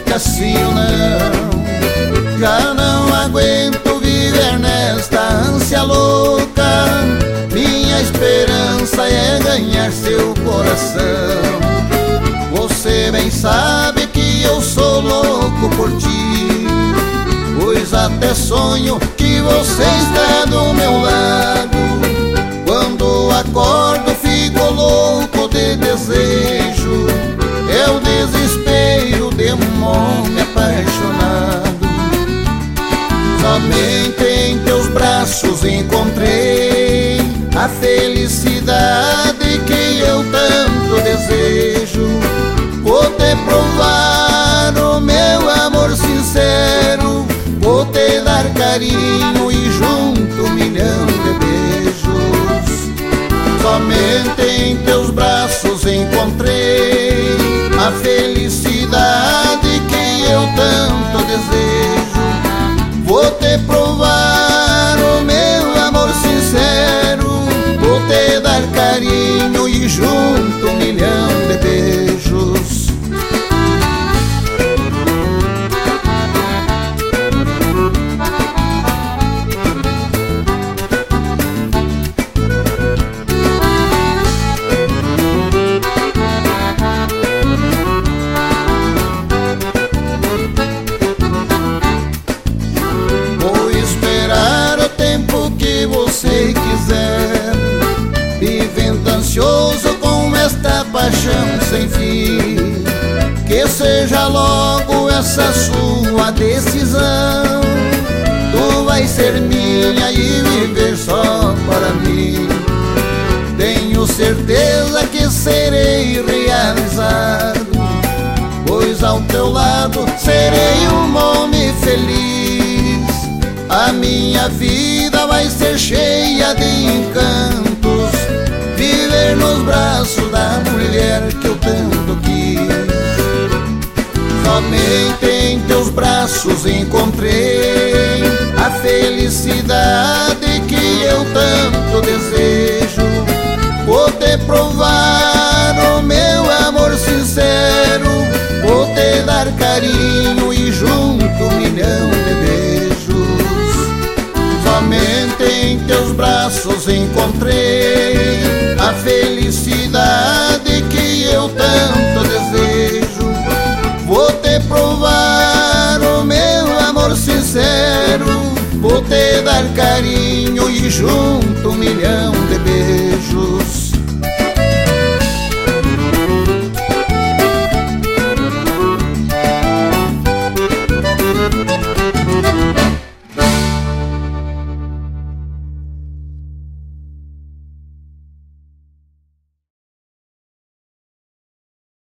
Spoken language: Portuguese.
que assim eu não. Já não aguento viver nesta ânsia louca. Minha esperança é ganhar seu coração. Você bem sabe que eu sou louco por ti, pois até sonho que você está do meu lado. Quando acordo fico louco de desejo, é o desespero de um homem apaixonado. Somente em teus braços encontrei a felicidade que eu tanto desejo. Vou te provar o meu amor sincero, vou te dar carinho e junto 1.000.000 de beijos. Somente em teus braços encontrei a felicidade que eu tanto desejo. Vou te provar o meu amor sincero, vou te dar carinho e junto 1.000.000 de beijos. Vou esperar o tempo que você quiser, vivendo ansioso com esta paixão sem fim. Que seja logo essa sua decisão, tu vais ser minha e viver só para mim. Tenho certeza que serei realizado, pois ao teu lado serei um homem feliz. A minha vida vai ser cheia de encantos, viver nos braços da mulher que eu tanto quis. Somente em teus braços encontrei a felicidade que eu tanto desejo. Vou te provar o meu amor sincero, vou te dar carinho e junto 1.000.000 de beijos. Somente em teus braços encontrei a felicidade que eu tanto desejo. Vou te provar o meu amor sincero, vou te dar carinho e junto 1.000.000